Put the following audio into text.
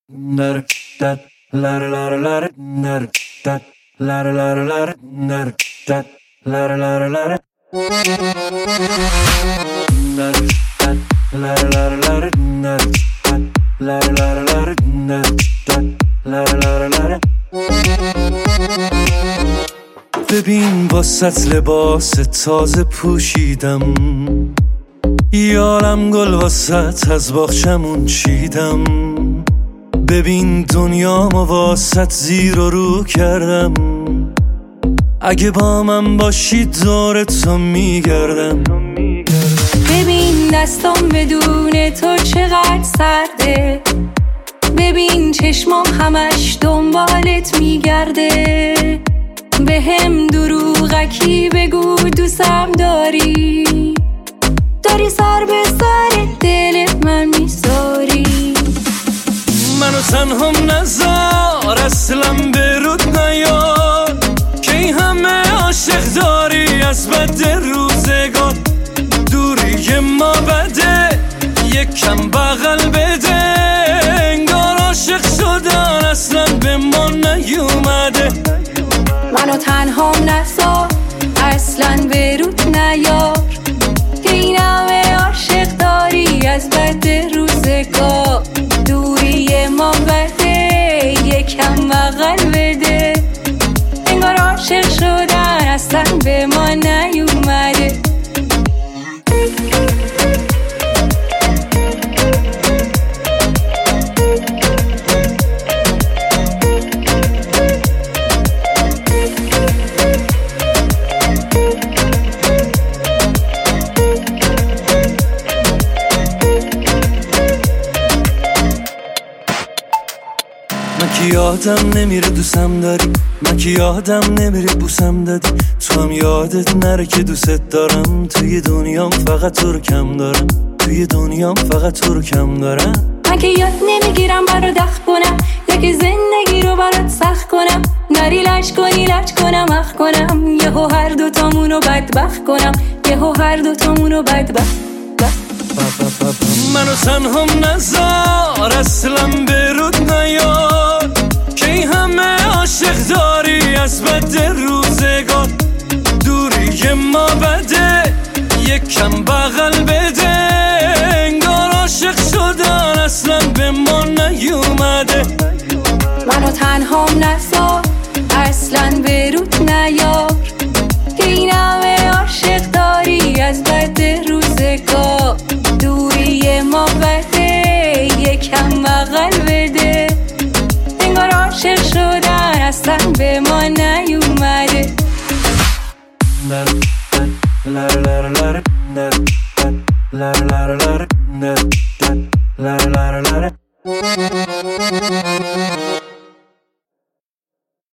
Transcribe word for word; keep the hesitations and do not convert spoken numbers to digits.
ببین واسط لباس تازه پوشیدم، یارم گل واسط از باغچمون چیدم. ببین دنیامو واسط زیر و رو کردم، اگه با من باشی دور تو میگردم. ببین دستام بدون تو چقدر سرده، ببین چشمام همش دنبالت میگرده. به هم دروغکی بگو دوستم داری، داری سر به سر دل من میذاری. منو تنهام نذار اصلا به رود نیار، که این همه عاشق داری از بد روزگار. دوری ما بده یک کم بغل بده، انگار عاشق شدن اصلا به ما نیومده. منو تنهام نذار اصلا به رود نیار، که این همه عاشق داری از بد روزگار. دوری ما بده یکم بغل بده، انگار عاشق شدن اصلا به ما نیومده. من که یادم نمیره دوستم داری، من که یادم نمیره بوسم دادی. تو هم یادت نره که دوست دارم، توی دنیام فقط تو رو کم دارم، توی دنیام فقط تو رو کم دارم. من که یاد نمیگیرم برات دخ کنم، یا که زندگی رو برات سخت کنم. نری لش کنی لش کنم اخ کنم، یهو هر دوتامونو بدبخت کنم، یهو هر دوتامونو بدبخت. منو تنهام نذار اصلا به رود نیار، که این همه عاشق داری از بد روزگار. دوری ما بده یک کم بغل بده، انگار عاشق شدن اصلا به ما نیومده. منو تنهام نذار اصلا به رود نیار، که این همه عاشق داری از بد روزگار. دوری ما بده یکم بغل بده، انگار عاشق شدن اصلا به ما نیومده. La la la la la la la la la la la la la la la